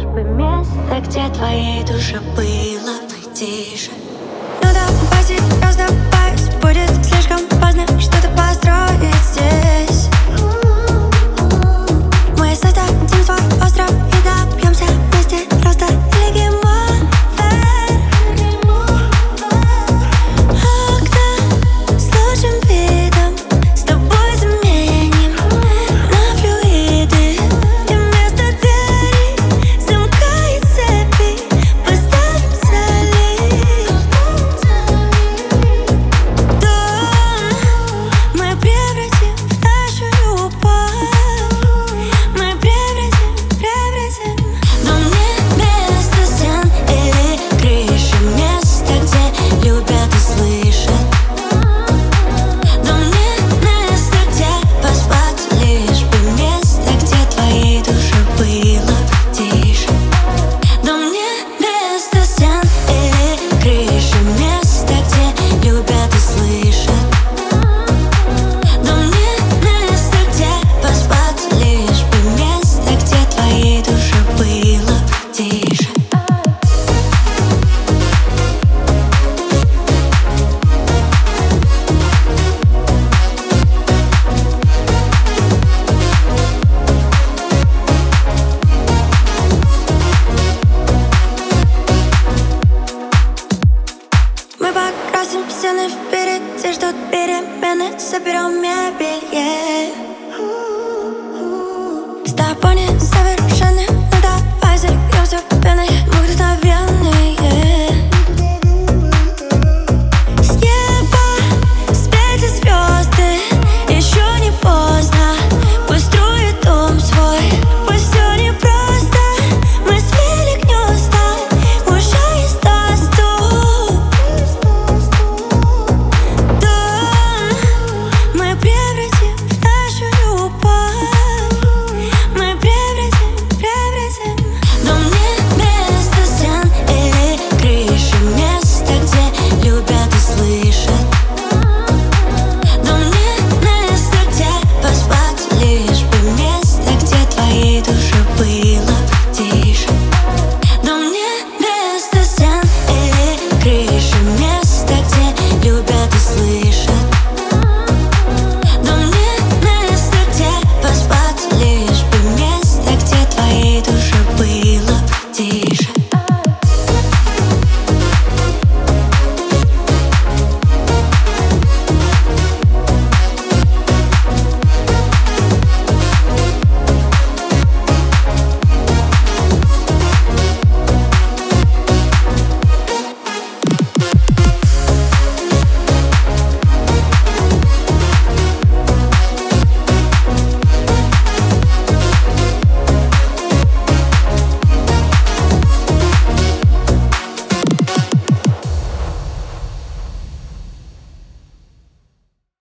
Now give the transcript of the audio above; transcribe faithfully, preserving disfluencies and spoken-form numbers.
Лишь бы место, где твоей душе было бы тише. Ну давай сейчас добавить, будет слишком поздно что-то построить здесь. Мы создадим свой остров и добьемся вместе роста и легима. Окна с лучшим видом с тобой заменим на флюиды. И вместо двери замка и цепи поставим цели. Дом мы превратим в нашу любовь. Мы превратим, превратим. Дом не место стен или крыши, место, где любят и слышат. Дом не место, где поспать, лишь бы место, где твоей душе было бы тише. Дом не место стен или крыши, место, где любят и слышат. Дом не место, где поспать, лишь бы место, где твоей душе было бы тише. Мы покрасим стены впереди, ждут перемены, соберем мебель, yeah. С тобой несовершенны